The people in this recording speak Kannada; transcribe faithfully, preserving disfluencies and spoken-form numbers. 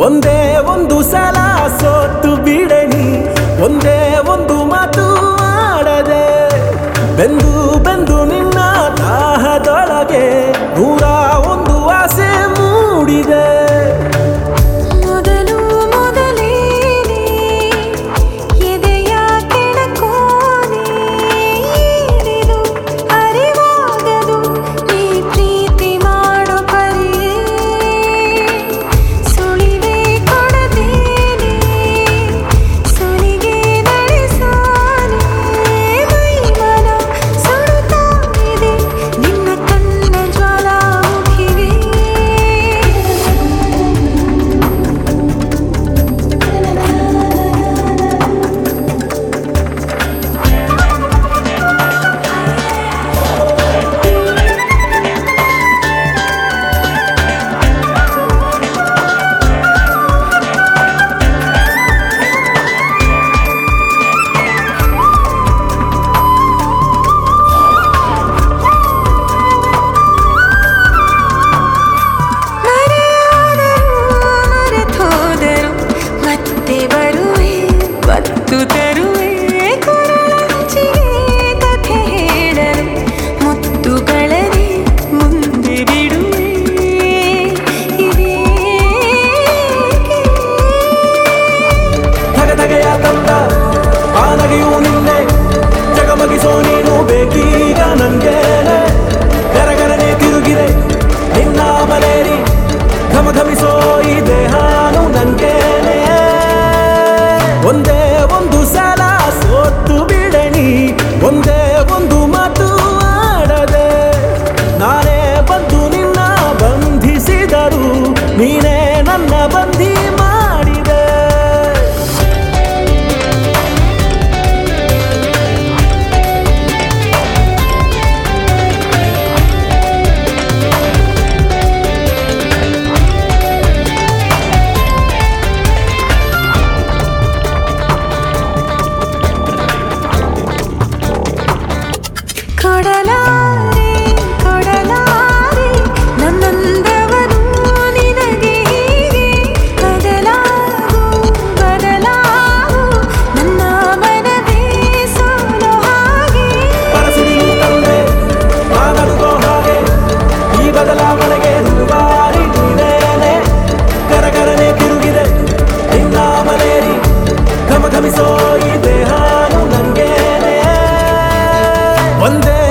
ಒಂದೇ ಒಂದು ಸಲ ಸೋತು ಬಿಡನಿ, ಒಂದೇ ಒಂದು ಮಾತು ಆಡದೆ, ಬೆಂದು ಬೆಂದು ನಿನ್ನ ದಾಹದೊಳಗೆ ನೂರ ಒಂದು ಆಸೆ ಮೂಡಿದೆ. ಬೇಕೀಗ ನಂಗೇನೆ ಗರಗರನೆ ತಿರುಗಿದೆ ನಿನ್ನ ಮನೇರಿ, ಘಮ ಘಮಿಸೋ ಈ ದೇಹಾನು ನಂಗೇನೆ. ಒಂದೇ ಒಂದು ಸಲ ಸೋತು ಬಿಡನಿ, ಒಂದೇ ಒಂದು ಮಾತು ಆಡದೆ, ನಾನೇ ಬಂದು ನಿನ್ನ ಬಂಧಿಸಿದರು, ನೀನೇ ನನ್ನ ಬಂಧಿ ಮಾಡಿದೆ. ಕೊಡಲಾರೆ ಕೊಡಲಾರೆ ನನ್ನಂದವನು ನಿನಗೆ ಹೀಗೆ, ಬದಲಾಗು ಬದಲಾಗು ನನ್ನ ಮನವೇ ಸೋಲೋ ಹಾಗೆ. ಮನಸ್ಸಿನ ತಂದೆ ನಾನಡುಗೋ ಹಾಗೆ, ಈ ಬದಲಾವಣೆಗೆ ದುಬಾರಿ ನೀನೇನೆ, ಗರಗರನೆ ತಿರುಗಿದೆ ನಿನ್ನ ಮನೇರಿ, ಘಮ ಘಮಿಸೋ ಈ ದೇಹಾನು ನಂಗೇನೆ. ಒಂದೇ